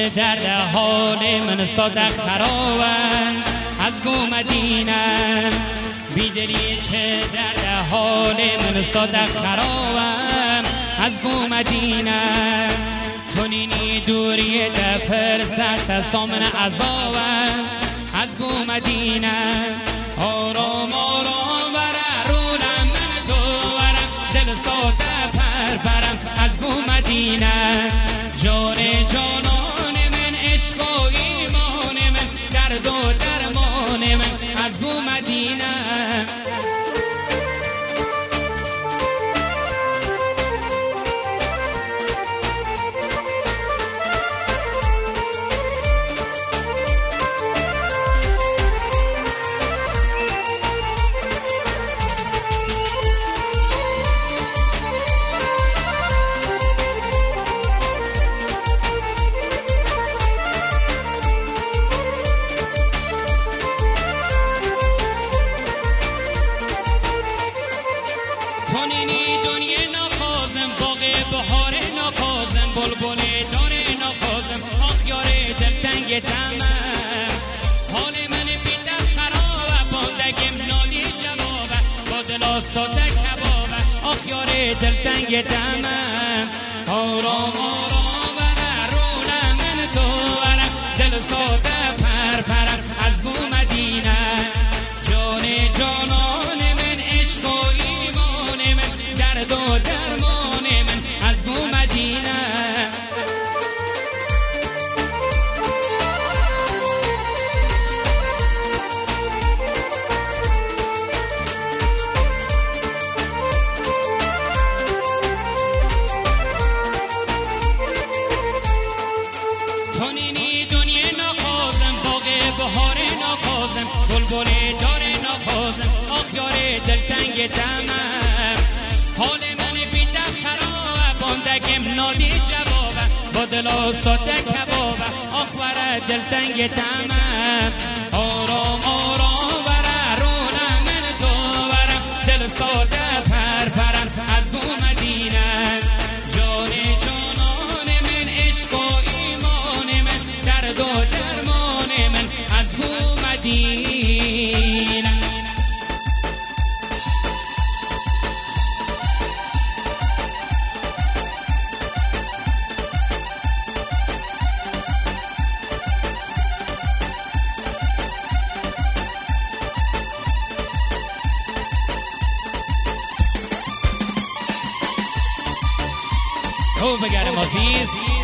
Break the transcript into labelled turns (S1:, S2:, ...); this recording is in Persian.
S1: چه درد حال من صدق خرابم از بو مدینه بیدلی چه درد حال من صدق خرابم از بو مدینه تونینی دوری دفر سرت سامن عذابم از بو مدینه آرام آرام برارونم من تو ورم دل ساده پرپرم از بو مدینه جان جانان من عشق و ایمان من درد و درمان من از بو مدینه تونینی دنیا نخوازم باغ بهار نخوازم بلبل دار نخوازم آخیار دلتنگ تمام حال من بیده خرابه باندگم نالی جوابه با دل ساده کبابه آخیار دلتنگ تمام آرام آرام برارونم من تو ورم دل ساده پرپرم از بو مدینه جان جانان من عشق و درد و درمان من از بو مدینه تونینی دنیا نخوازم باغ بهار نخوازم بلبل دار نخوازم آخیار دلتنگ تمام حال من بیده خرابه باندگم نادی جوابه با دل ساده کبابه آخوره دلتنگ تمام آرام آرام برارونم من تو ورم دل ساده پرپرم از بو مدینه جان جانان من عشق و ایمان من درد و درمان من از بو مدینه خوب بگرم آفیز